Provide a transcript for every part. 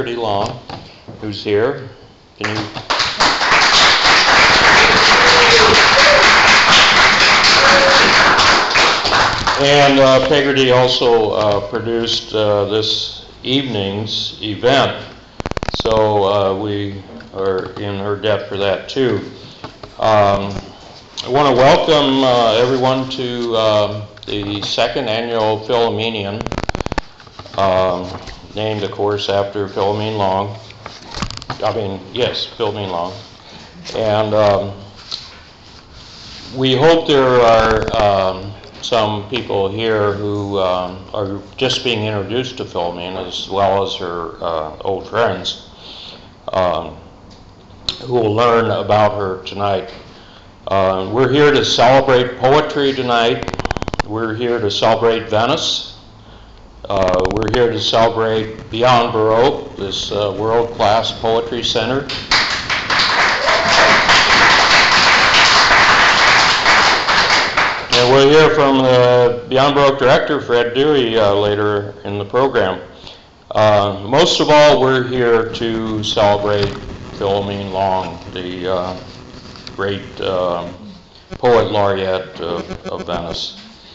Pretty Long, who's here. Can you? And Peggotty also produced this evening's event, so we are in her debt for that too. I want to welcome everyone to the second annual Philomenian, named, of course, after Philomene Long. Philomene Long. And we hope there are some people here who are just being introduced to Philomene, as well as her old friends, who will learn about her tonight. We're here to celebrate poetry tonight. We're here to celebrate Venice. We're here to celebrate Beyond Baroque, this world-class poetry center. And we'll hear from the Beyond Baroque director, Fred Dewey, later in the program. Most of all, we're here to celebrate Philomene Long, the great poet laureate of Venice.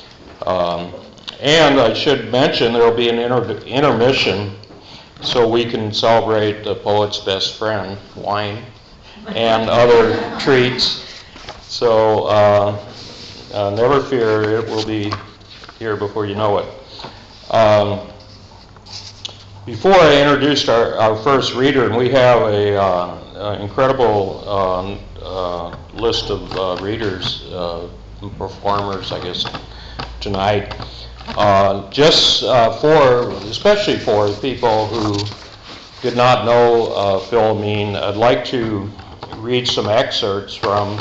And I should mention there will be an intermission so we can celebrate the poet's best friend, wine, and other treats. So never fear, it will be here before you know it. Before I introduced our first reader, and we have an incredible list of readers, performers, I guess, tonight. Especially for people who did not know Philomene, I'd like to read some excerpts from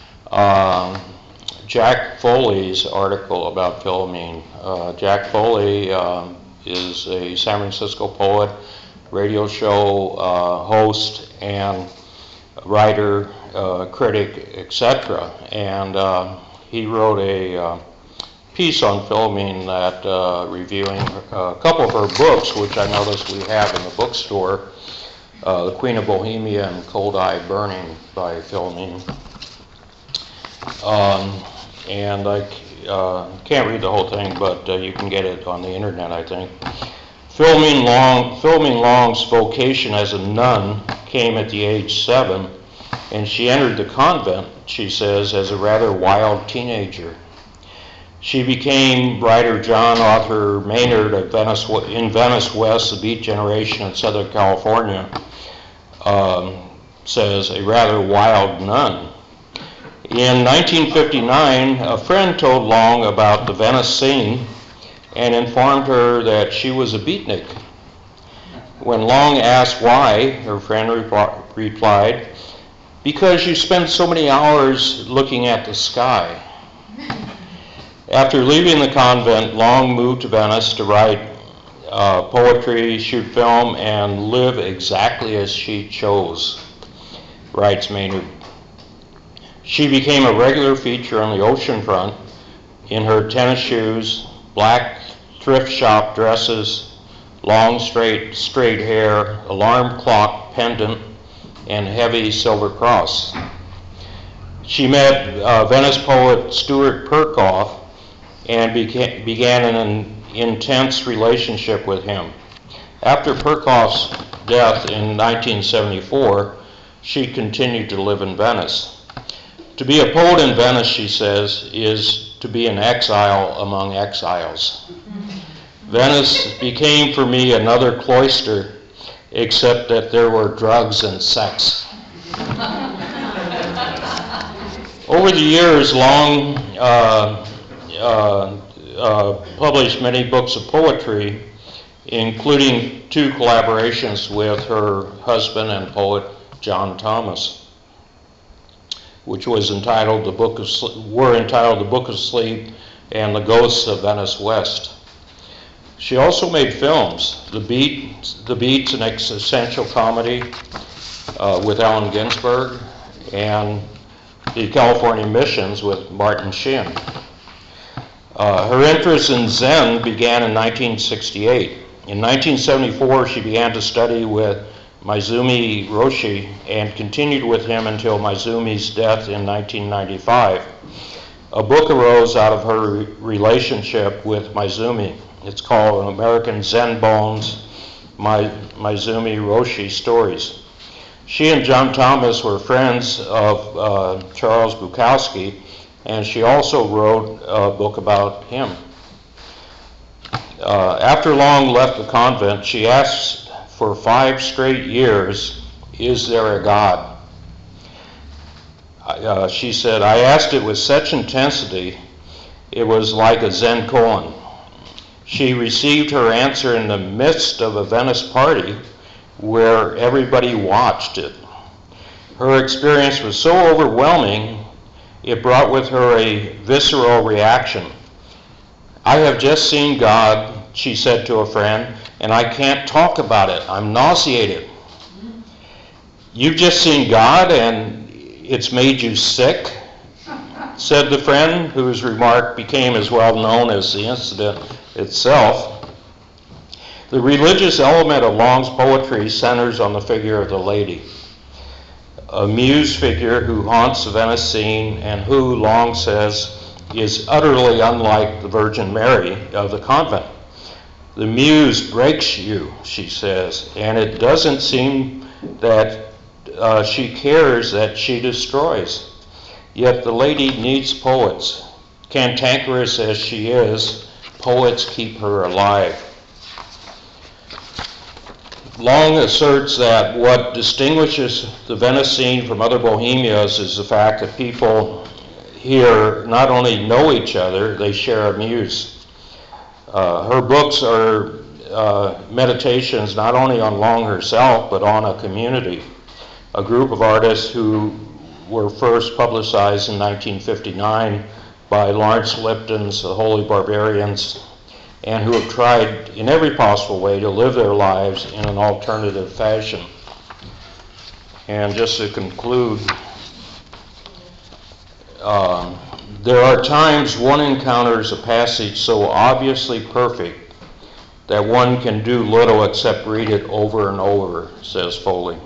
Jack Foley's article about Philomene. Jack Foley is a San Francisco poet, radio show host, and writer, critic, etc. And he wrote a piece on Philomene that reviewing a couple of her books, which I noticed we have in the bookstore, The Queen of Bohemia and Cold Eye Burning by Philomene. And I can't read the whole thing, but you can get it on the internet, I think. Philomene Long's vocation as a nun came at the age 7, and she entered the convent, she says, as a rather wild teenager. She became writer John Arthur Maynard in Venice West, the Beat Generation in Southern California, says, a rather wild nun. In 1959, a friend told Long about the Venice scene and informed her that she was a beatnik. When Long asked why, her friend replied, "Because you spend so many hours looking at the sky." After leaving the convent, Long moved to Venice to write poetry, shoot film, and live exactly as she chose, writes Maynard. She became a regular feature on the ocean front in her tennis shoes, black thrift shop dresses, long straight hair, alarm clock pendant, and heavy silver cross. She met Venice poet Stuart Perkoff and began an intense relationship with him. After Perkoff's death in 1974, she continued to live in Venice. To be a poet in Venice, she says, is to be an exile among exiles. Venice became for me another cloister, except that there were drugs and sex. Over the years, Long published many books of poetry, including 2 collaborations with her husband and poet John Thomas, which was entitled The Book of Sleep and The Ghosts of Venice West. She also made films. The Beats, an existential comedy with Allen Ginsberg, and The California Missions with Martin Sheen. Her interest in Zen began in 1968 In 1974, she began to study with Maezumi Roshi and continued with him until Maezumi's death in 1995. A book arose out of her relationship with Maezumi. It's called American Zen Bones, Maezumi Roshi Stories. She and John Thomas were friends of Charles Bukowski, and she also wrote a book about him. After Long left the convent, she asked for 5 straight years, "Is there a God?" She said, "I asked it with such intensity, it was like a Zen koan." She received her answer in the midst of a Venice party where everybody watched it. Her experience was so overwhelming, it brought with her a visceral reaction. "I have just seen God," she said to a friend, "and I can't talk about it. I'm nauseated." "You've just seen God and it's made you sick?" said the friend, whose remark became as well known as the incident itself. The religious element of Long's poetry centers on the figure of the lady, a muse figure who haunts the Venice scene and who, Long says, is utterly unlike the Virgin Mary of the convent. "The muse breaks you," she says, "and it doesn't seem that she cares that she destroys. Yet the lady needs poets. Cantankerous as she is, poets keep her alive." Long asserts that what distinguishes the Venice scene from other bohemias is the fact that people here not only know each other, they share a muse. Her books are meditations not only on Long herself, but on a community, a group of artists who were first publicized in 1959 by Lawrence Lipton's The Holy Barbarians, and who have tried in every possible way to live their lives in an alternative fashion. And just to conclude, there are times one encounters a passage so obviously perfect that one can do little except read it over and over, says Foley,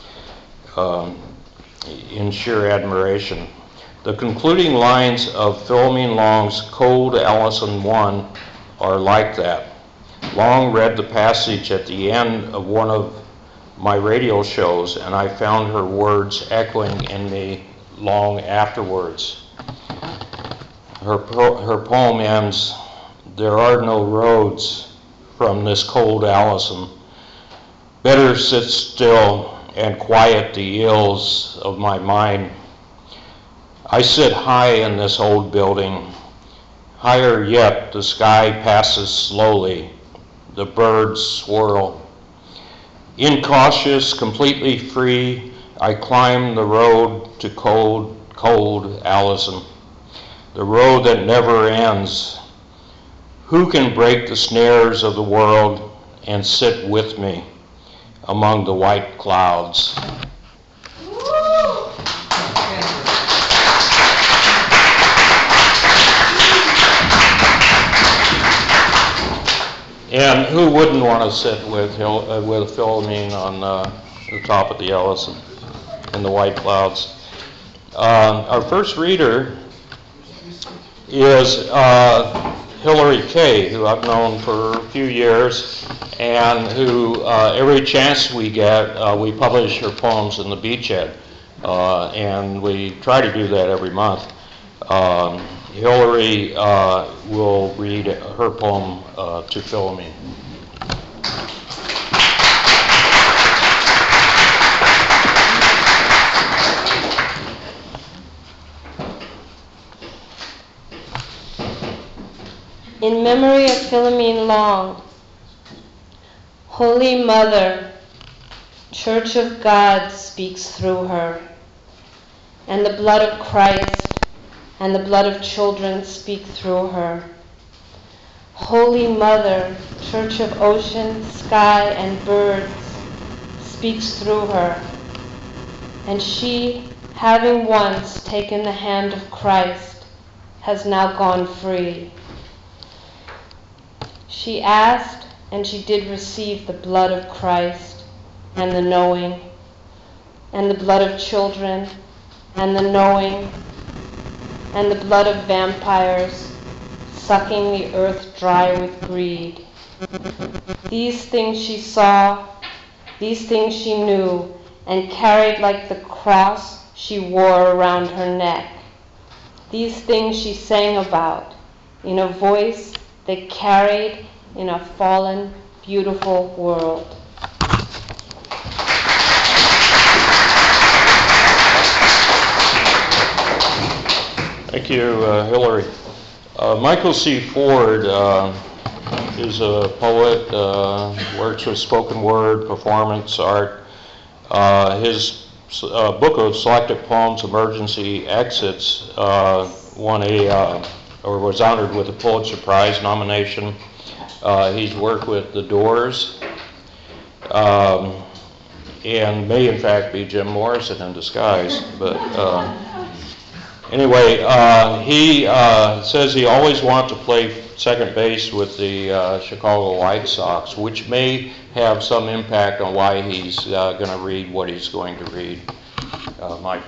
in sheer admiration. The concluding lines of Philomene Long's Cold Allison I are like that. Long read the passage at the end of one of my radio shows, and I found her words echoing in me long afterwards. Her poem ends, "There are no roads from this cold Allison. Better sit still and quiet the ills of my mind. I sit high in this old building. Higher yet, the sky passes slowly. The birds swirl. Incautious, completely free, I climb the road to cold, cold Allison. The road that never ends. Who can break the snares of the world and sit with me among the white clouds?" And who wouldn't want to sit with Philomene on the top of the Ellison in the white clouds? Our first reader is Hilary Kay, who I've known for a few years, and who every chance we get, we publish her poems in the Beachhead, and we try to do that every month. Hilary will read her poem to Philomene. In memory of Philomene Long, Holy Mother, Church of God speaks through her, and the blood of Christ and the blood of children speak through her. Holy Mother, Church of ocean, sky, and birds, speaks through her, and she, having once taken the hand of Christ, has now gone free. She asked and she did receive the blood of Christ, and the knowing, and the blood of children, and the knowing, and the blood of vampires, sucking the earth dry with greed. These things she saw, these things she knew, and carried like the cross she wore around her neck. These things she sang about in a voice that carried in a fallen, beautiful world. Thank you, Hillary. Michael C. Ford is a poet, works with spoken word, performance art. His book of selected poems, Emergency Exits, won or was honored with a Pulitzer Prize nomination. He's worked with The Doors, and may in fact be Jim Morrison in disguise. But anyway, he says he always wanted to play second base with the Chicago White Sox, which may have some impact on why he's going to read what he's going to read. Michael.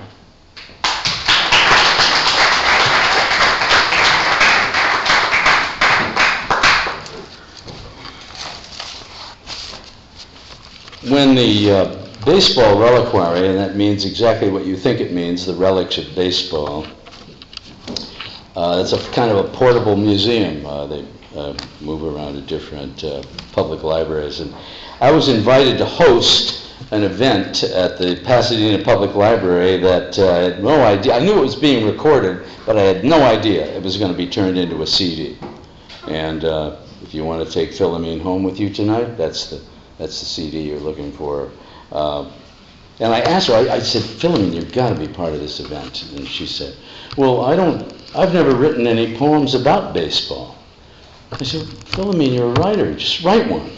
When the baseball reliquary, and that means exactly what you think it means, the relics of baseball, it's a kind of a portable museum. They move around to different public libraries. And I was invited to host an event at the Pasadena Public Library that I had no idea. I knew it was being recorded, but I had no idea it was going to be turned into a CD. And if you want to take Philomene home with you tonight, that's the CD you're looking for. And I asked her, I said, Philomene, you've got to be part of this event. And she said, well, I've never written any poems about baseball. I said, Philomene, you're a writer, just write one.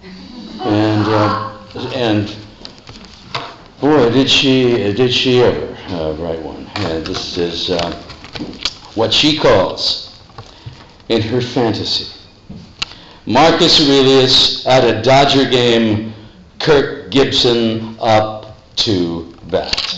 And boy, did she ever write one. And this is what she calls, in her fantasy, Marcus Aurelius at a Dodger game, Kirk Gibson up to bat.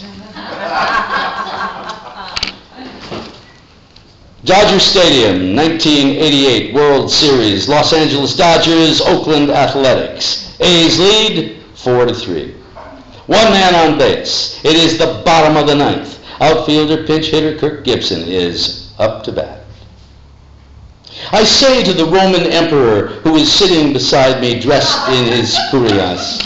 Dodger Stadium, 1988 World Series, Los Angeles Dodgers, Oakland Athletics. A's lead 4-3. One man on base. It is the bottom of the ninth. Outfielder pinch hitter Kirk Gibson is up to bat. I say to the Roman emperor who is sitting beside me dressed in his cuirass.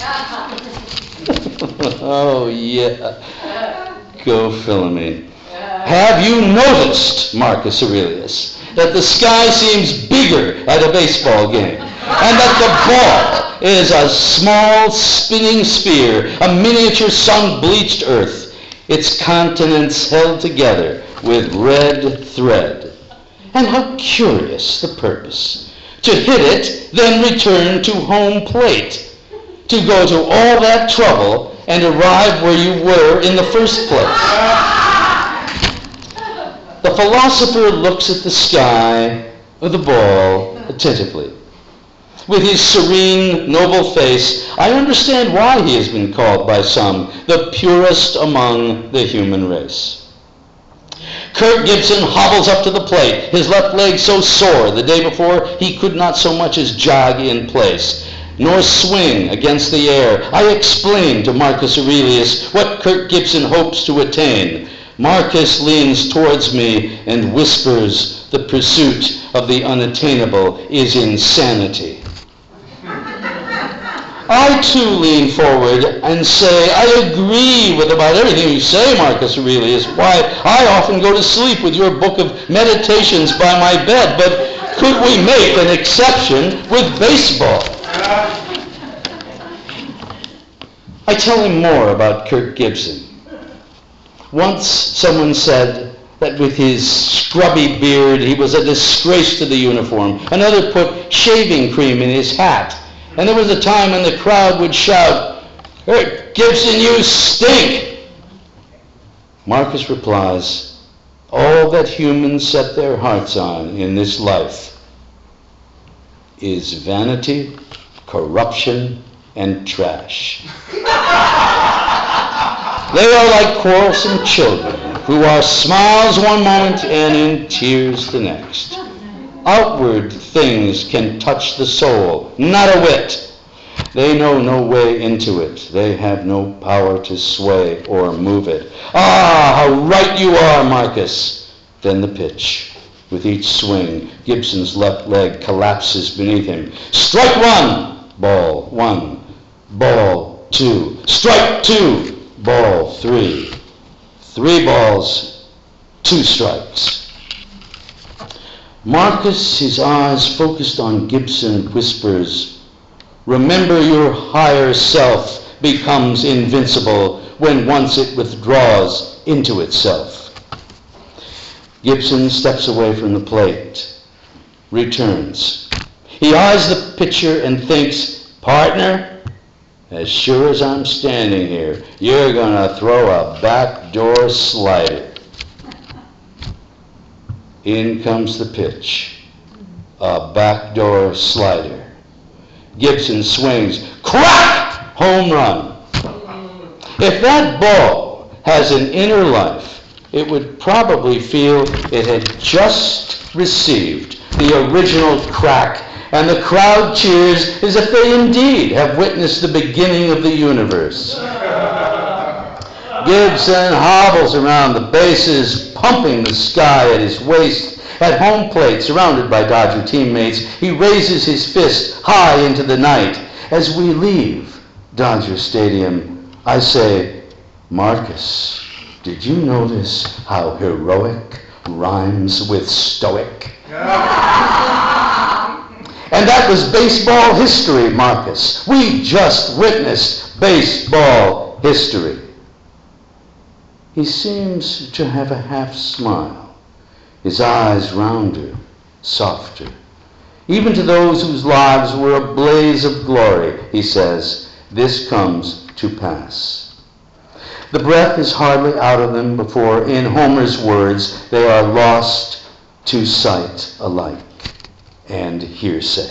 Oh yeah, go Philomene. Have you noticed, Marcus Aurelius, that the sky seems bigger at a baseball game, and that the ball is a small spinning sphere, a miniature sun-bleached earth, its continents held together with red thread? And how curious the purpose. To hit it, then return to home plate. To go to all that trouble and arrive where you were in the first place. The philosopher looks at the sky, or the ball, attentively. With his serene, noble face, I understand why he has been called by some the purest among the human race. Kirk Gibson hobbles up to the plate, his left leg so sore the day before he could not so much as jog in place, nor swing against the air. I explain to Marcus Aurelius what Kirk Gibson hopes to attain. Marcus leans towards me and whispers, the pursuit of the unattainable is insanity. I too lean forward and say, I agree with about everything you say, Marcus Aurelius. Why, I often go to sleep with your book of meditations by my bed, but could we make an exception with baseball? I tell him more about Kirk Gibson. Once someone said that with his scrubby beard he was a disgrace to the uniform. Another put shaving cream in his hat. And there was a time when the crowd would shout, "Kirk Gibson, you stink!" Marcus replies, all that humans set their hearts on in this life is vanity, corruption, and trash. They are like quarrelsome children who are smiles one moment and in tears the next. Outward things can touch the soul, not a whit. They know no way into it. They have no power to sway or move it. Ah, how right you are, Marcus. Then the pitch. With each swing, Gibson's left leg collapses beneath him. Strike one, ball one, ball two. Strike two, ball three. 3 balls, 2 strikes. Marcus, his eyes focused on Gibson, whispers, remember your higher self becomes invincible when once it withdraws into itself. Gibson steps away from the plate, returns. He eyes the pitcher and thinks, partner, as sure as I'm standing here, you're going to throw a backdoor slider. In comes the pitch. A backdoor slider. Gibson swings. Crack! Home run. If that ball has an inner life, it would probably feel it had just received the original crack, and the crowd cheers as if they indeed have witnessed the beginning of the universe. Gibson hobbles around the bases, pumping the sky at his waist. At home plate, surrounded by Dodger teammates, he raises his fist high into the night. As we leave Dodger Stadium, I say, Marcus, did you notice how heroic rhymes with stoic? And that was baseball history, Marcus. We just witnessed baseball history. He seems to have a half smile, his eyes rounder, softer. Even to those whose lives were a blaze of glory, he says, this comes to pass. The breath is hardly out of them before, in Homer's words, they are lost to sight alike and hearsay.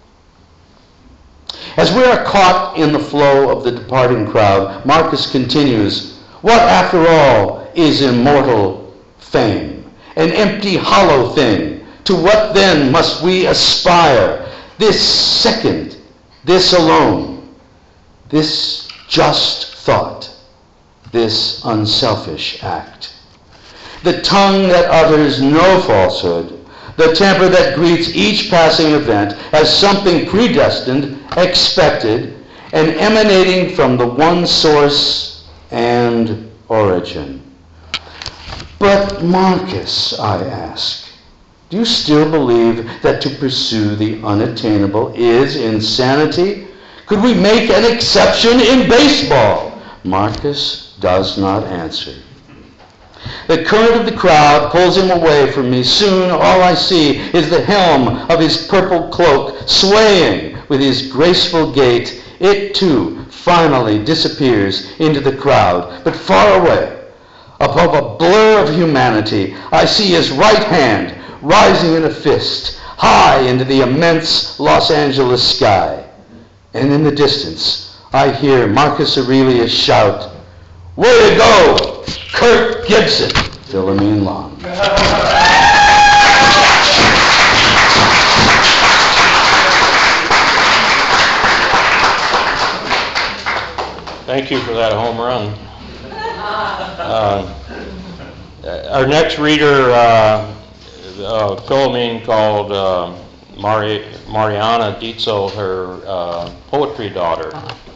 As we are caught in the flow of the departing crowd, Marcus continues, what after all is immortal fame? An empty, hollow thing. To what then must we aspire? This second, this alone, this just thought, this unselfish act. The tongue that utters no falsehood, the temper that greets each passing event as something predestined, expected, and emanating from the one source and origin. But Marcus, I ask, do you still believe that to pursue the unattainable is insanity? Could we make an exception in baseball? Marcus does not answer. The current of the crowd pulls him away from me. Soon all I see is the helm of his purple cloak swaying with his graceful gait. It too finally disappears into the crowd. But far away, above a blur of humanity, I see his right hand rising in a fist, high into the immense Los Angeles sky. And in the distance, I hear Marcus Aurelius shout, way to go, Kirk Gibson, Philomene Long. Thank you for that home run. Our next reader, Philomene called Mariana Dietzel her poetry daughter,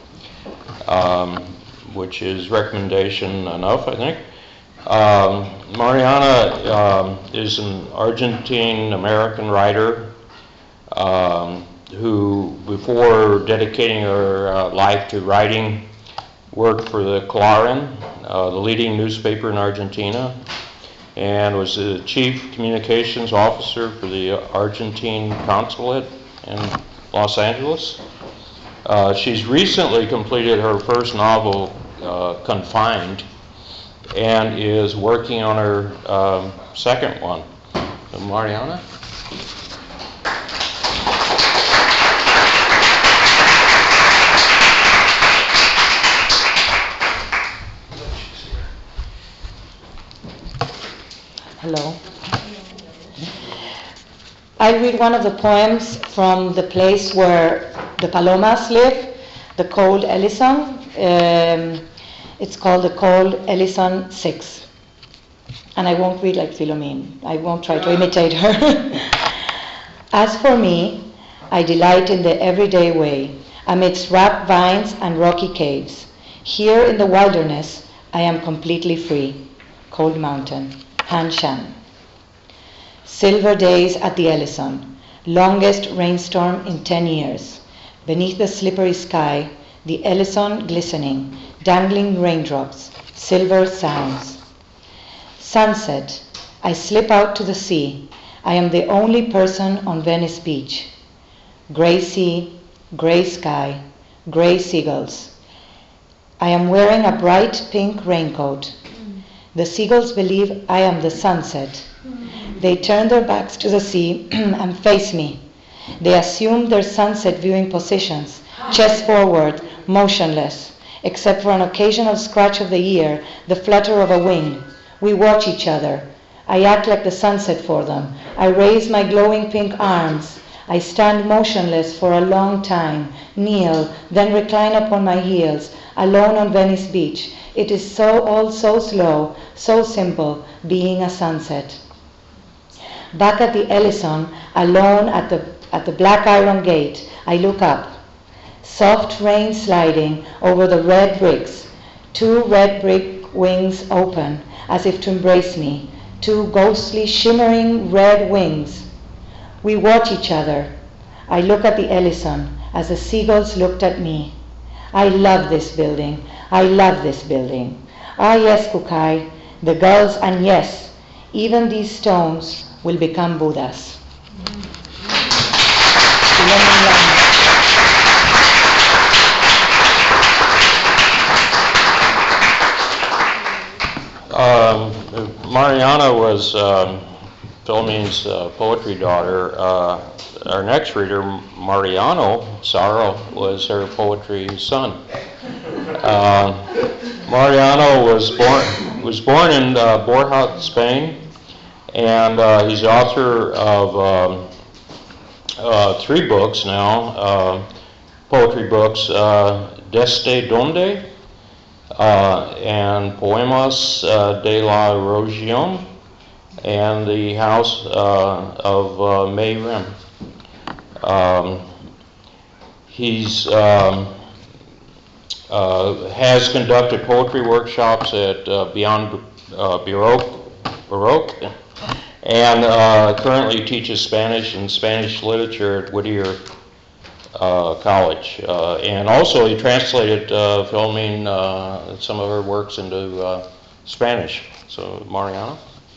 which is recommendation enough, I think. Mariana is an Argentine-American writer who, before dedicating her life to writing, worked for the Clarín, the leading newspaper in Argentina, and was the chief communications officer for the Argentine consulate in Los Angeles. She's recently completed her first novel, Confined, and is working on her second one. So Mariana? Hello. I read one of the poems from the place where the Palomas live, the Cold Ellison. It's called the Cold Ellison 6. And I won't read like Philomene. I won't try to imitate her. As for me, I delight in the everyday way, amidst wrapped vines and rocky caves. Here in the wilderness, I am completely free. Cold Mountain, Han Shan. Silver days at the Ellison, longest rainstorm in 10 years. Beneath the slippery sky, the Ellison glistening, dangling raindrops, silver sounds. Sunset, I slip out to the sea. I am the only person on Venice Beach. Gray sea, gray sky, gray seagulls. I am wearing a bright pink raincoat. The seagulls believe I am the sunset. They turn their backs to the sea and face me. They assume their sunset viewing positions, chest forward, motionless, except for an occasional scratch of the ear, the flutter of a wing. We watch each other. I act like the sunset for them. I raise my glowing pink arms. I stand motionless for a long time, kneel, then recline upon my heels, alone on Venice Beach. It is all so slow, so simple, being a sunset. Back at the Ellison, alone at the black iron gate, I look up. Soft rain sliding over the red bricks. 2 red brick wings open, as if to embrace me. 2 ghostly, shimmering red wings. We watch each other. I look at the Ellison as the seagulls looked at me. I love this building. I love this building. Ah, yes, Kukai, the gulls, and yes, even these stones will become Buddhas. Mariana was Philomene's poetry daughter. Our next reader, Mariano Saro, was her poetry son. Mariano was born in Borja, Spain, and he's the author of 3 books now, poetry books, Desde Donde, and Poemas de la Región, and The House of May Rim. He's has conducted poetry workshops at Beyond Baroque, and currently teaches Spanish and Spanish literature at Whittier College. And also he translated Philomene, some of her works into Spanish. So, Mariana.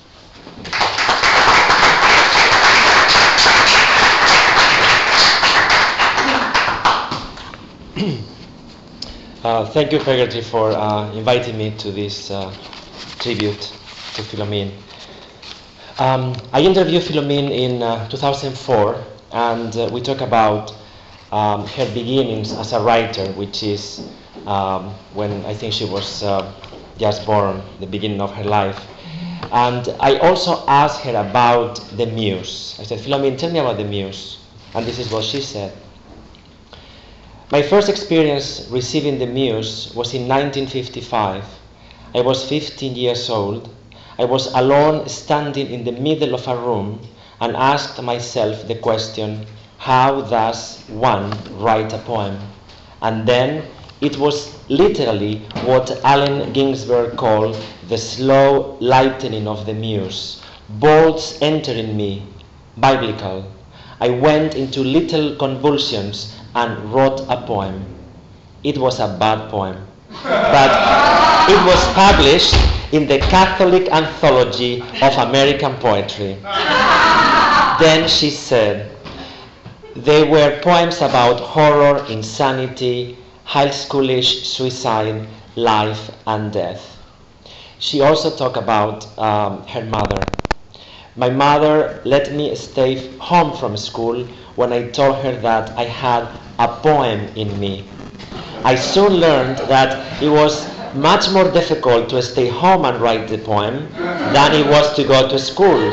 Thank you, Pegerty, for inviting me to this tribute to Philomene. I interviewed Philomene in 2004, and we talked about her beginnings as a writer, which is when I think she was just born, the beginning of her life. And I also asked her about the muse. I said, Philomene, tell me about the muse. And this is what she said. My first experience receiving the muse was in 1955. I was 15 years old. I was alone standing in the middle of a room and asked myself the question, how does one write a poem? And then it was literally what Allen Ginsberg called the slow lightening of the muse, bolts entering me, biblical. I went into little convulsions and wrote a poem. It was a bad poem, but it was published in the Catholic Anthology of American Poetry. Then she said, they were poems about horror, insanity, high schoolish suicide, life and death. She also talked about her mother. My mother let me stay home from school when I told her that I had a poem in me. I soon learned that it was much more difficult to stay home and write the poem than it was to go to school.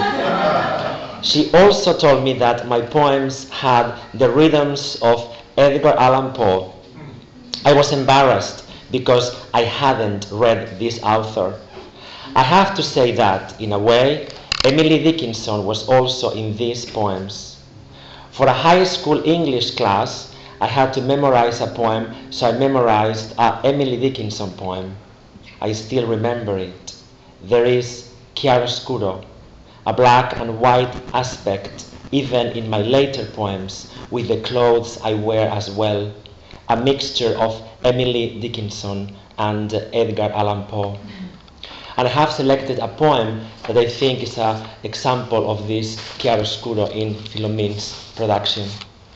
She also told me that my poems had the rhythms of Edgar Allan Poe. I was embarrassed because I hadn't read this author. I have to say that, in a way, Emily Dickinson was also in these poems. For a high school English class, I had to memorize a poem, so I memorized an Emily Dickinson poem. I still remember it. There is chiaroscuro, a black and white aspect, even in my later poems, with the clothes I wear as well, a mixture of Emily Dickinson and Edgar Allan Poe. And I have selected a poem that I think is an example of this chiaroscuro in Philomene's production.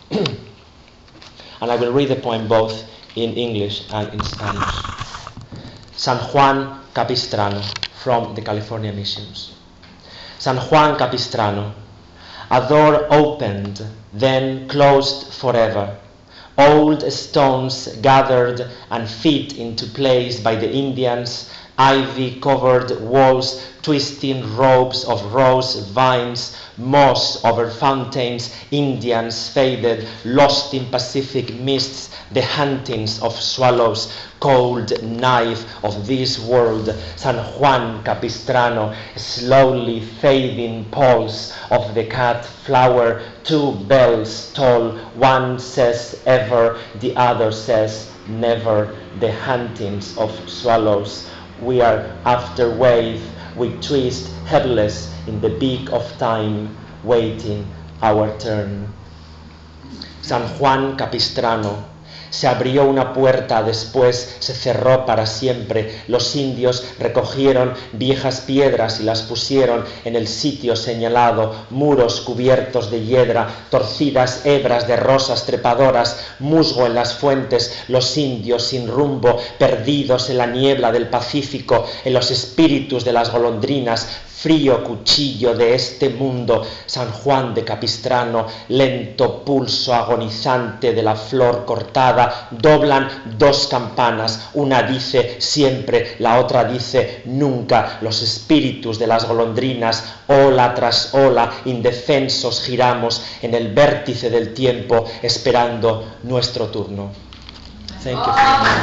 And I will read the poem both in English and in Spanish. San Juan Capistrano, from the California Missions. San Juan Capistrano, a door opened, then closed forever. Old stones gathered and fit into place by the Indians, ivy-covered walls, twisting ropes of rose vines, moss over fountains, Indians faded, lost in Pacific mists, the huntings of swallows, cold knife of this world, San Juan Capistrano, slowly fading pulse of the cat flower, two bells toll, one says ever, the other says never, the huntings of swallows. We are after wave, we twist helpless in the beak of time, waiting our turn. San Juan Capistrano. Se abrió una puerta, después se cerró para siempre. Los indios recogieron viejas piedras y las pusieron en el sitio señalado. Muros cubiertos de hiedra, torcidas hebras de rosas trepadoras, musgo en las fuentes. Los indios sin rumbo, perdidos en la niebla del Pacífico, en los espíritus de las golondrinas. Frío cuchillo de este mundo, San Juan de Capistrano, lento pulso agonizante de la flor cortada, doblan dos campanas, una dice siempre, la otra dice nunca, los espíritus de las golondrinas, ola tras ola, indefensos giramos en el vértice del tiempo, esperando nuestro turno. Thank you.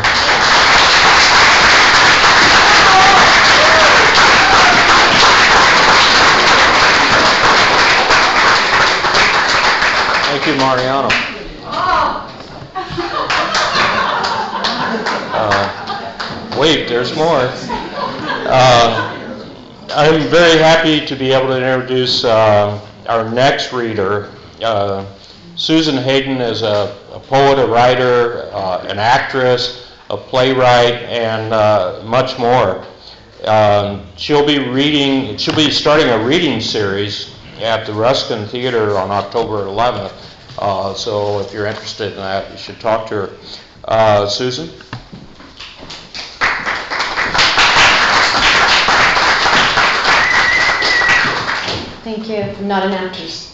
Thank you, Mariano. Wait, there's more. I'm very happy to be able to introduce our next reader. Susan Hayden is a poet, a writer, an actress, a playwright, and much more. She'll be starting a reading series at the Ruskin Theater on October 11th. So if you're interested in that, you should talk to her. Susan? Thank you. I'm not an actress.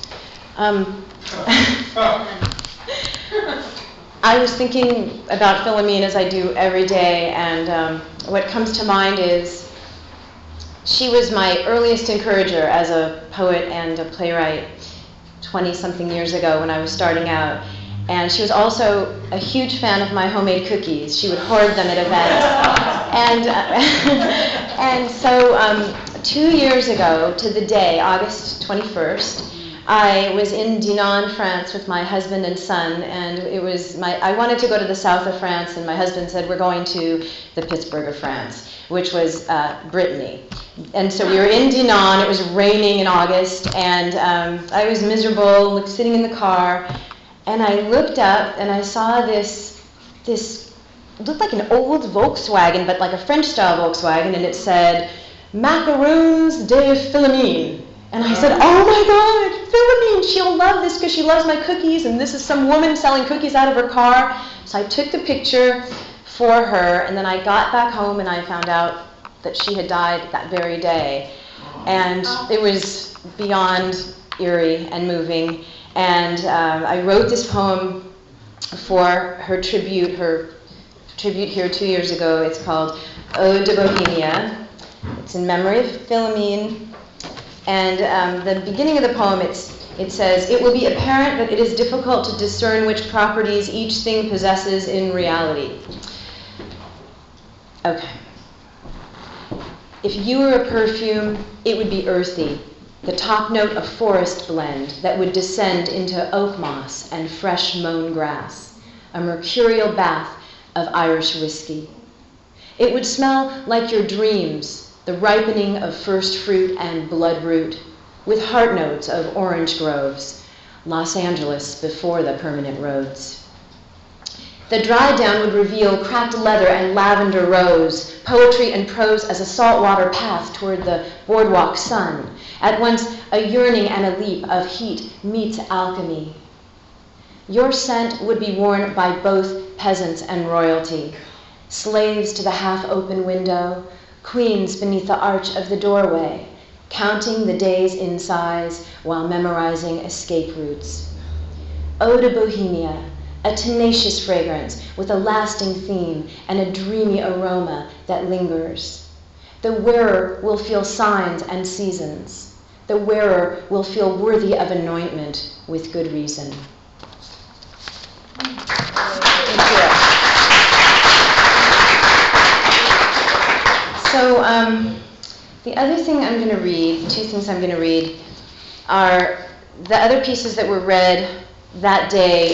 I was thinking about Philomene as I do every day, and what comes to mind is she was my earliest encourager as a poet and a playwright 20-something years ago when I was starting out. And she was also a huge fan of my homemade cookies. She would hoard them at events. And so 2 years ago to the day, August 21st, I was in Dinan, France with my husband and son, and I wanted to go to the south of France, and my husband said, we're going to the Pittsburgh of France, which was Brittany. And so we were in Dinan, it was raining in August, and I was miserable, sitting in the car, and I looked up and I saw this looked like an old Volkswagen, but like a French-style Volkswagen, and it said, Macaroons de Philomene. And I said, oh my God, Philomene, she'll love this because she loves my cookies, and this is some woman selling cookies out of her car. So I took the picture for her, and then I got back home and I found out that she had died that very day. And it was beyond eerie and moving. And I wrote this poem for her tribute, her tribute here 2 years ago. It's called Ode to Bohemia. It's in memory of Philomene. And the beginning of the poem, it says, "It will be apparent that it is difficult to discern which properties each thing possesses in reality." Okay. If you were a perfume, it would be earthy, the top note a forest blend that would descend into oak moss and fresh mown grass, a mercurial bath of Irish whiskey. It would smell like your dreams, the ripening of first fruit and bloodroot, with heart notes of orange groves, Los Angeles before the permanent roads. The dry down would reveal cracked leather and lavender rose, poetry and prose as a saltwater path toward the boardwalk sun, at once a yearning and a leap of heat meets alchemy. Your scent would be worn by both peasants and royalty, slaves to the half-open window, queens beneath the arch of the doorway, counting the days in size while memorizing escape routes. Ode to Bohemia, a tenacious fragrance with a lasting theme and a dreamy aroma that lingers. The wearer will feel signs and seasons. The wearer will feel worthy of anointment with good reason. Thank you. So the other thing I'm going to read, two things I'm going to read, are the other pieces that were read that day.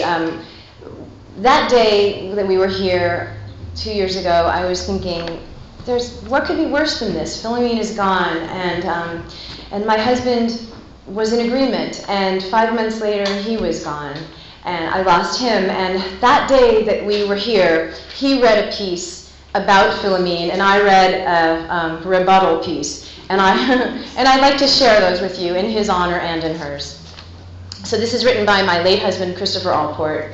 That day that we were here 2 years ago, I was thinking, what could be worse than this? Philomene is gone, and my husband was in agreement, and 5 months later he was gone, and I lost him. And that day that we were here, he read a piece about Philomene, and I read a rebuttal piece, and I'd like to share those with you in his honor and in hers. So this is written by my late husband, Christopher Allport.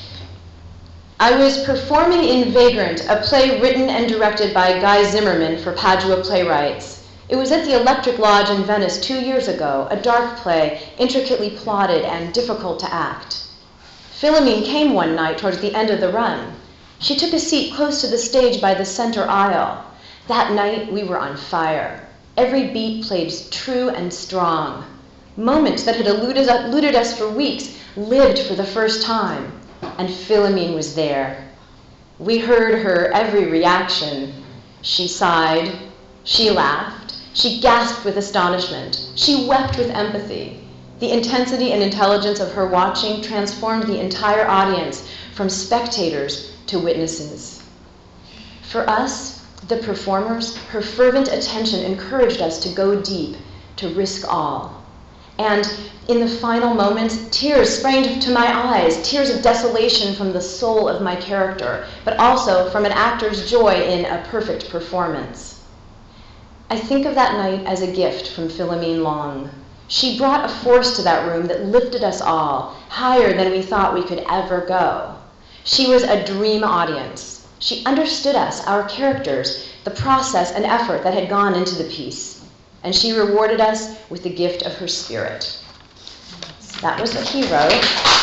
I was performing in Vagrant, a play written and directed by Guy Zimmerman for Padua Playwrights. It was at the Electric Lodge in Venice 2 years ago, a dark play, intricately plotted and difficult to act. Philomene came one night towards the end of the run. She took a seat close to the stage by the center aisle. That night, we were on fire. Every beat played true and strong. Moments that had eluded us for weeks lived for the first time. And Philomene was there. We heard her every reaction. She sighed, she laughed, she gasped with astonishment, she wept with empathy. The intensity and intelligence of her watching transformed the entire audience from spectators to witnesses. For us, the performers, her fervent attention encouraged us to go deep, to risk all. And in the final moments, tears sprang to my eyes, tears of desolation from the soul of my character, but also from an actor's joy in a perfect performance. I think of that night as a gift from Philomene Long. She brought a force to that room that lifted us all, higher than we thought we could ever go. She was a dream audience. She understood us, our characters, the process and effort that had gone into the piece. And she rewarded us with the gift of her spirit. So that was what he wrote.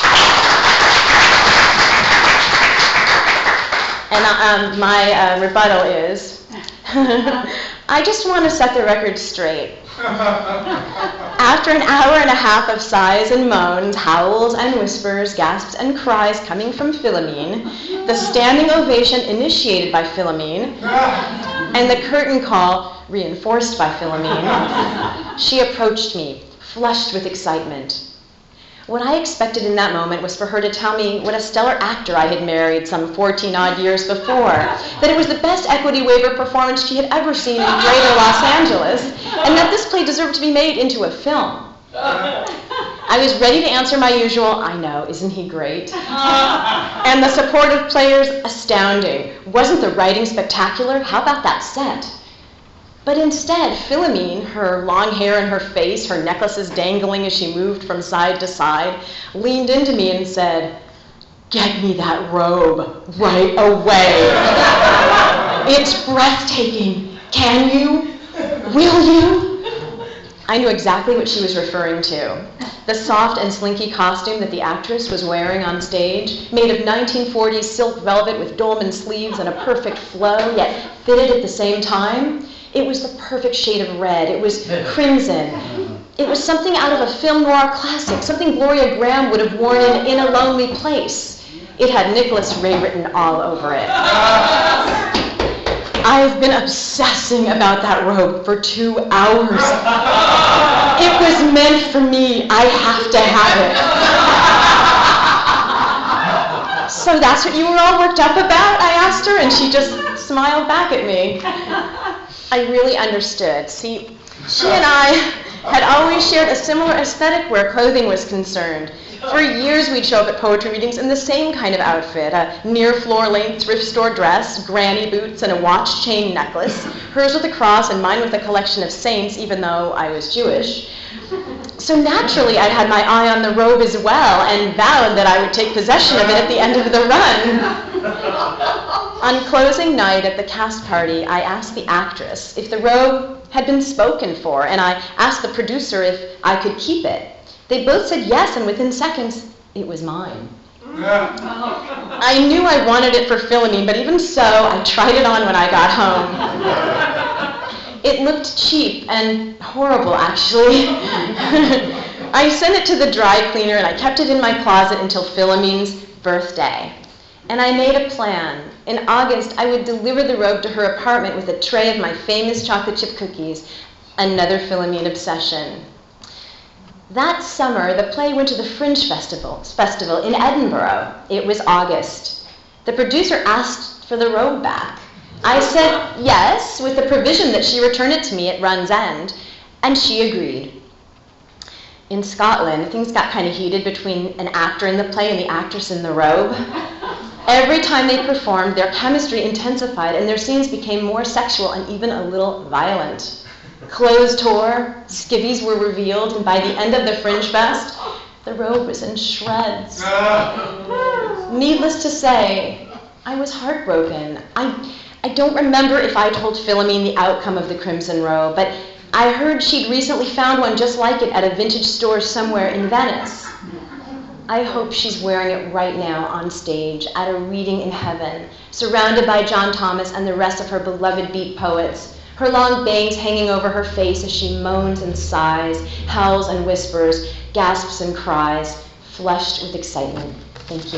And my rebuttal is, I just want to set the record straight. After an hour and a half of sighs and moans, howls and whispers, gasps and cries coming from Philomene, the standing ovation initiated by Philomene, and the curtain call reinforced by Philomene, she approached me, flushed with excitement. What I expected in that moment was for her to tell me what a stellar actor I had married some 14-odd years before, that it was the best equity waiver performance she had ever seen in greater Los Angeles, and that this play deserved to be made into a film. I was ready to answer my usual, I know, isn't he great? And the support of players, astounding. Wasn't the writing spectacular? How about that set? But instead, Philomene, her long hair in her face, her necklaces dangling as she moved from side to side, leaned into me and said, "Get me that robe right away. It's breathtaking. Can you? Will you?" I knew exactly what she was referring to. The soft and slinky costume that the actress was wearing on stage, made of 1940s silk velvet with dolman sleeves and a perfect flow, yet fitted at the same time. It was the perfect shade of red. It was crimson. It was something out of a film noir classic, something Gloria Graham would have worn in A Lonely Place. It had Nicholas Ray written all over it. I've been obsessing about that robe for 2 hours. It was meant for me. I have to have it. So that's what you were all worked up about? I asked her, and she just smiled back at me. I really understood. See, she and I had always shared a similar aesthetic where clothing was concerned. For years, we'd show up at poetry readings in the same kind of outfit, a near floor-length thrift store dress, granny boots, and a watch chain necklace, hers with a cross and mine with a collection of saints, even though I was Jewish. So naturally, I had my eye on the robe as well and vowed that I would take possession of it at the end of the run. On closing night at the cast party, I asked the actress if the robe had been spoken for, and I asked the producer if I could keep it. They both said yes, and within seconds, it was mine. I knew I wanted it for Philomene, but even so, I tried it on when I got home. It looked cheap and horrible, actually. I sent it to the dry cleaner, and I kept it in my closet until Philomene's birthday. And I made a plan. In August, I would deliver the robe to her apartment with a tray of my famous chocolate chip cookies, another Philomene obsession. That summer, the play went to the Fringe Festival in Edinburgh. It was August. The producer asked for the robe back. I said yes, with the provision that she return it to me at run's end, and she agreed. In Scotland, things got kind of heated between an actor in the play and the actress in the robe. Every time they performed, their chemistry intensified and their scenes became more sexual and even a little violent. Clothes tore, skivvies were revealed, and by the end of the Fringe Fest, the robe was in shreds. Needless to say, I was heartbroken. I don't remember if I told Philomene the outcome of the crimson robe, but I heard she'd recently found one just like it at a vintage store somewhere in Venice. I hope she's wearing it right now on stage at a reading in heaven, surrounded by John Thomas and the rest of her beloved beat poets, her long bangs hanging over her face as she moans and sighs, howls and whispers, gasps and cries, flushed with excitement. Thank you.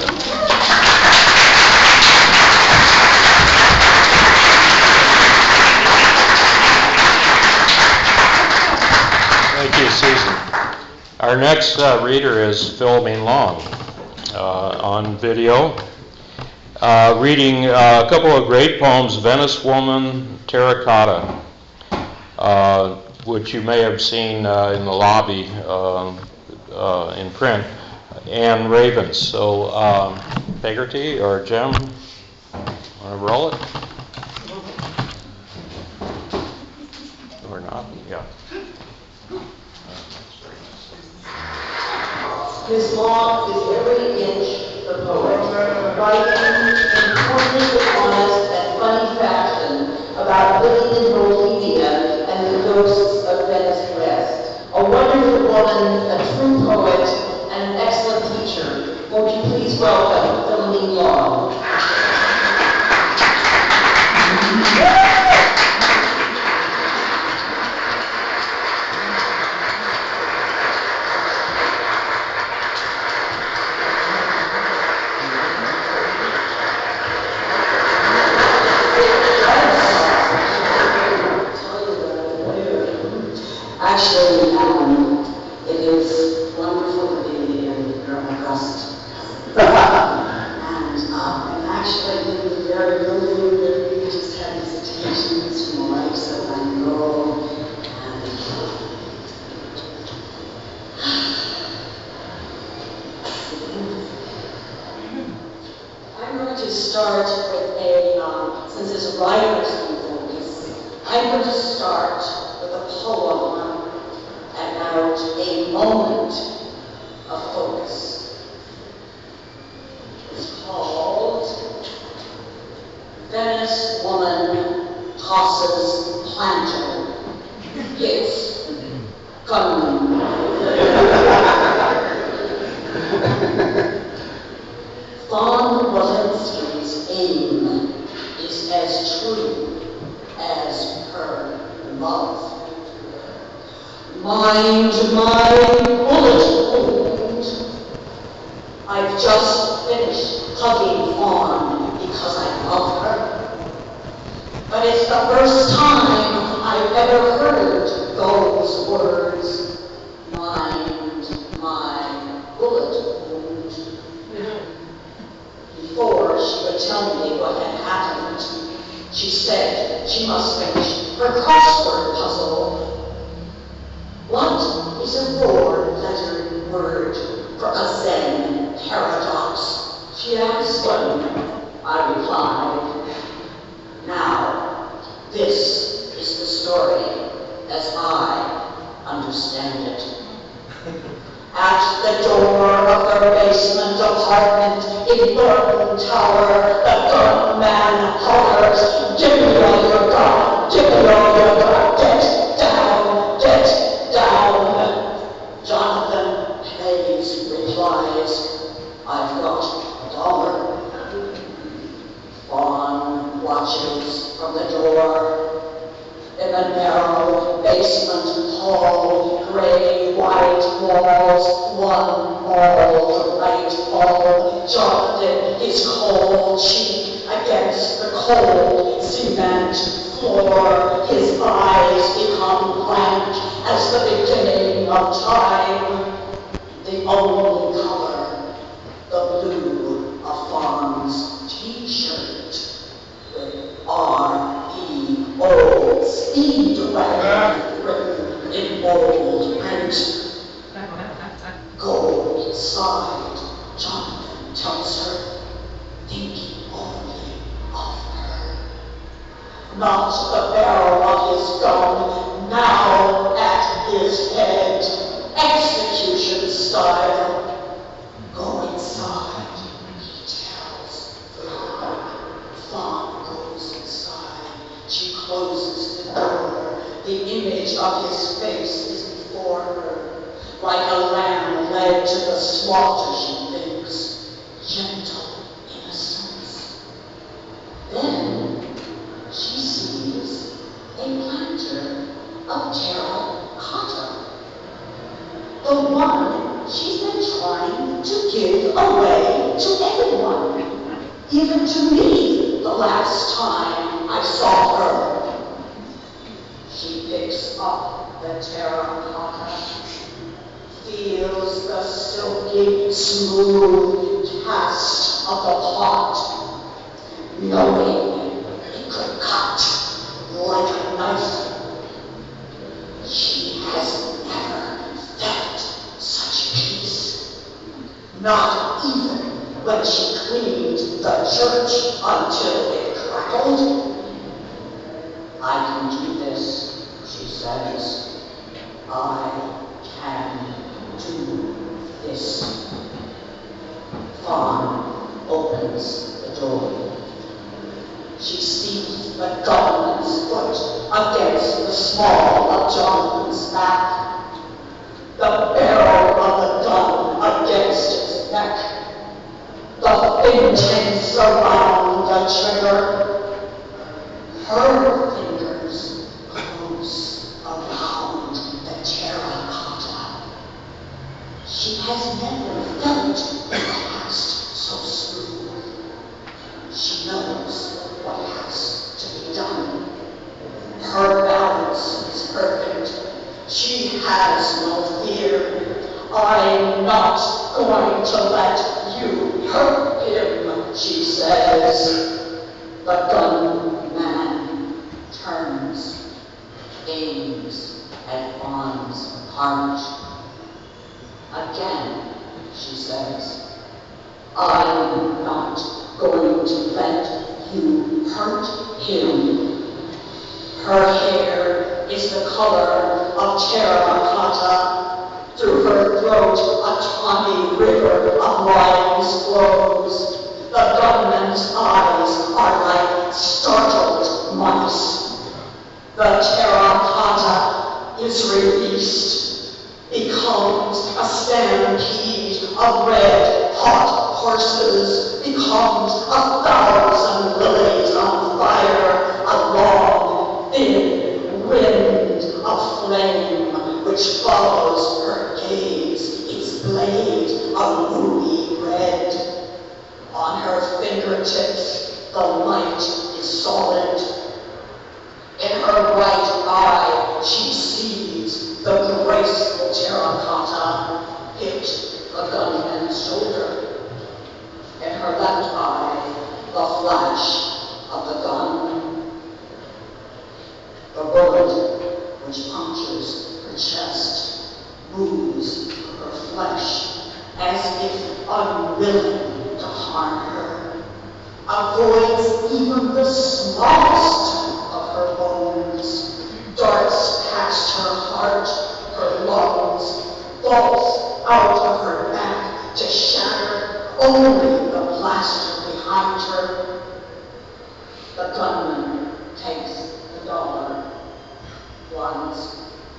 Thank you, Susan. Our next reader is Philomene Long on video, reading a couple of great poems, Venice Woman, Terracotta, which you may have seen in the lobby in print, and Ravens. So, Pegerty or Jim, want to roll it? Or not? Yeah. His law is every inch the poet, writing in poignant, honest, and funny fashion about living in Bohemia and the ghosts of Venice West. A wonderful woman, a true poet, and an excellent teacher. Won't you please welcome Philomene Long? Actually, it is wonderful to be here in August. And I'm actually been very moving that we just had visitations from the likes of Van Gogh. I'm going to start with since it's writer's focus, I'm going to start with a poem about a moment of focus. It's called Venice Woman Tosses Planter. Hits gunman. Von Walensky's aim is as true as her love. Mind my bullet wound. I've just finished hugging Fawn because I love her. But it's the first time I've ever heard those words. Mind my bullet wound. Before she would tell me what had happened, she said she must finish her crossword puzzle. What is a four-lettered word for a Zen paradox? She asked. I replied. Now, this is the story as I understand it. At the door of their basement apartment in Thornton Tower, the gunman hollers, "Give me all your gun, give me all your gun, get down, get down." Jonathan Hayes replies, "I've got $1. Fawn watches from the door. In the narrow basement hall, gray-white walls, one bald light bulb, Jonathan, his cold cheek against the cold cement floor, his eyes become blank as the beginning of time. The only color, the blue of Fawn's t-shirt, with R-E-O, Speedwagon, written in bold print. Gold side, Jonathan tells her, thinking only of her. Not the barrel of his gun, now at his head, execution style. Go inside, he tells. Fawn goes inside. She closes the door. The image of his face is before her. Like a lamb led to the slaughter, she thinks. Gentle innocence. Then she sees a planter of terracotta. The one she's been trying to give away to everyone. Even to me the last time I saw her. She picks up the terracotta, feels the silky, smooth cast of the pot, knowing it could cut like a knife. She has never felt such peace, not even when she cleaned the church until it crackled. I can do this, she says. I can do this. Fawn opens the door. She sees the gunman's foot against the small of Jonathan's back, the barrel of the gun against his neck, the fingertips around the trigger. Her fingers close around the terracotta. She has never felt the past so smooth. She knows what has to be done. Her balance is perfect. She has no fear. I'm not going to let you hurt him, she says. The gunman turns, aims at Fawn's heart. Again, she says, I'm not going to let you hurt him. Her hair is the color of terracotta. Through her throat, a tawny river of lines flows. The gunman's eyes are like startled mice. The terracotta is released. horses becomes 1,000 lilies on fire, a long, thin wind of flame which follows her gaze, its blade a ruby red. On her fingertips the light is solid. In her right eye she sees the graceful terracotta hit the gunman's shoulder. In her left eye, the flash of the gun. The bullet, which punctures her chest, moves her flesh as if unwilling to harm her, avoids even the smallest of her bones, darts past her heart, her lungs, falls out of her back to shatter only the plaster behind her. The gunman takes the dollar, runs.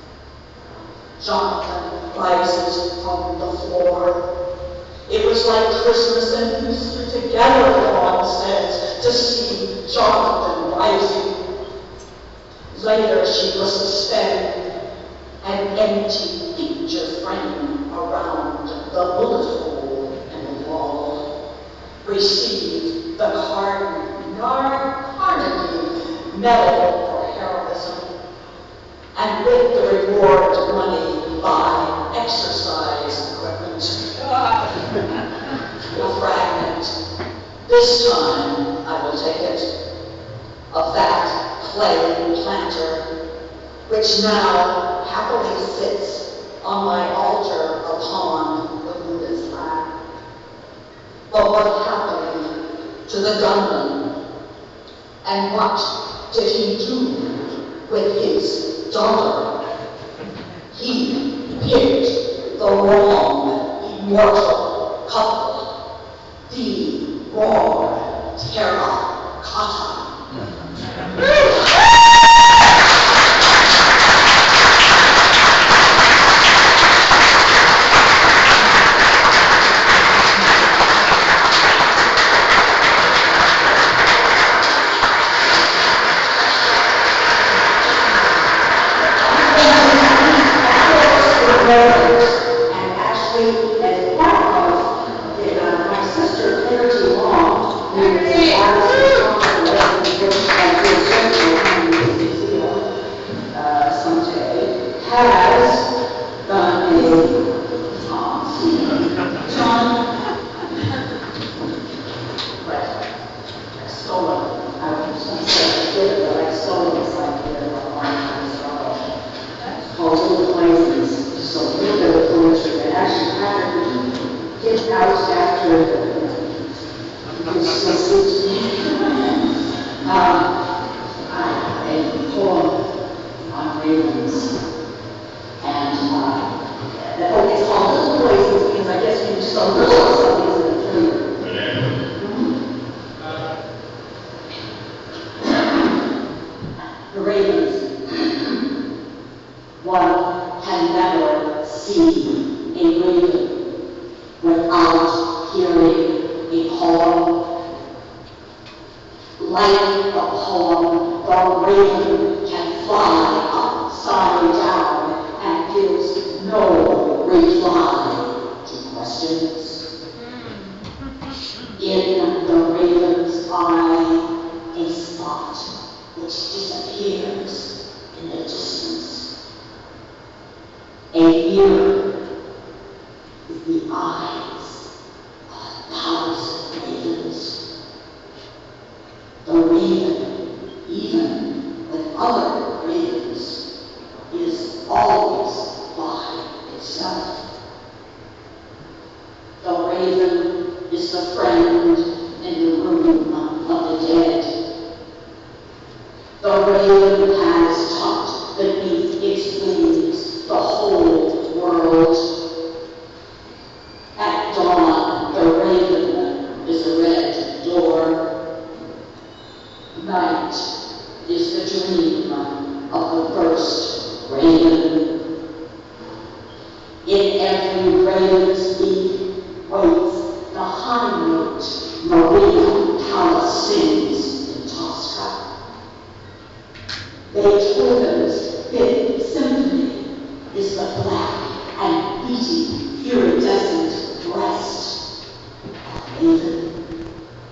Jonathan rises from the floor. It was like Christmas and Easter together, Dawn says, to see Jonathan rising. Later she will suspend an empty picture frame around the bullet hole in the wall. Receive the Carnegie Medal for heroism, and with the reward money buy exercise equipment. A fragment. This time I will take it. A fat clay planter, which now happily sits on my altar upon the Buddha's lap. But what happened to the gunman? And what did he do with his dollar? He picked the wrong immortal couple, the wrong terracotta. And actually, as part of my sister, Clarity Long, who is an artist someday, has done I've stolen, I was going to say I did it, but I've stolen this idea of a long time struggle. It's called Little Places. So a little bit of poetry that actually happened to get out after a poem on ravens. And it's called Little Places because I guess when you so little something's going to kill you. The ravens. One can never see a raven without hearing a poem. Like a poem, the raven can fly upside down and gives no reply to questions. In the raven's eye, a spot which disappears in the distance. A mirror is the eyes of 1,000 ravens. The raven, even with other ravens, is always by itself. The raven is the friend in the room of the dead. The raven has tucked beneath its wings the whole world. At dawn, the raven is a red door. Night is the dream of the first raven. In every raven's beak waits the hind Mozart sings in Tosca. Beethoven's Fifth Symphony is the black and beating iridescent breast of Raven.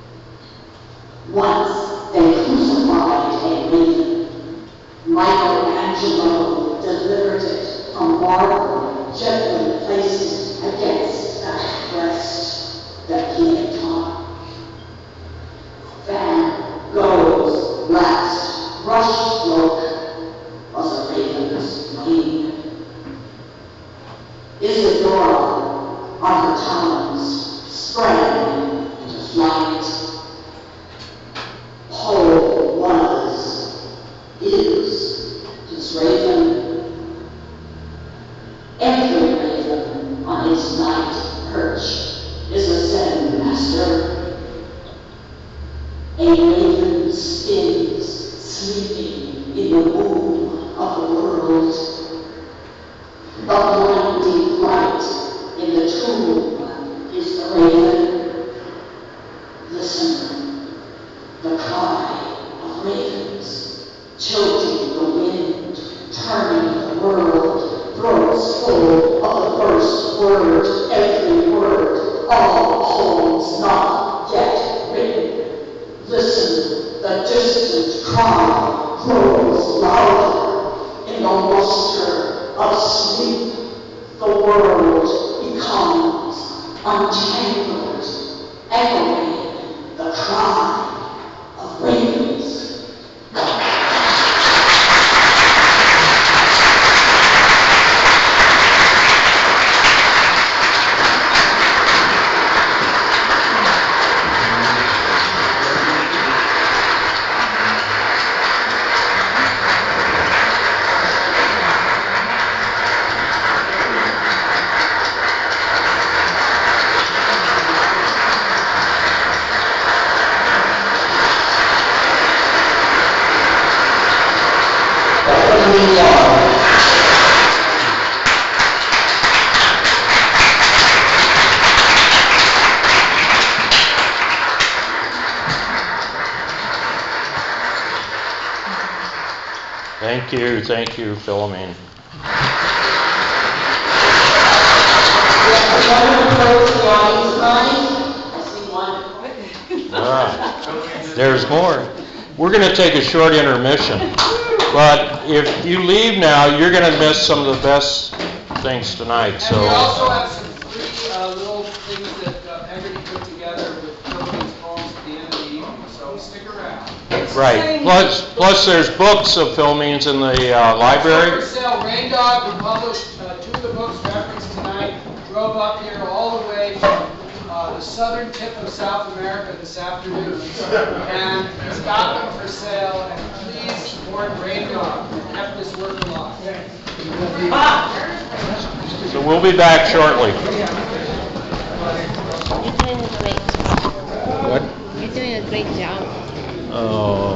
Once they crucified a raven. Michelangelo delivered it from marble, gently placed it against that breast that he had taught. Van Gogh's last brushstroke was a raven's wing. Isadora, on her talons, sprang into flight. Paul is his raven. Every raven on his night perch is a Zen master. A raven spins, sleeping in the womb of the world. The blinding light in the tomb is the raven. Listen, the cry of ravens, tilting the wind, turning the world, throats full of the first word, every word, all poems not yet written. Listen, the distant cry grows louder in the luster of sleep. The world becomes untangled, echoing the cry of ravens. Thank you, Philomene. There's more. We're going to take a short intermission, but if you leave now, you're going to miss some of the best things tonight. And we also have some free little things that Peggy put together with Philomene's poems at the end of the evening, so stick around. Right. Plus, there's books of Philomene's in the library. For sale, Rain Dog, who published two of the books referenced tonight, drove up here all the way from the southern tip of South America this afternoon, and he's got them for sale. And please support Rain Dog and help this work along. So we'll be back shortly. You're doing a great job. What? You're doing a great job. Oh.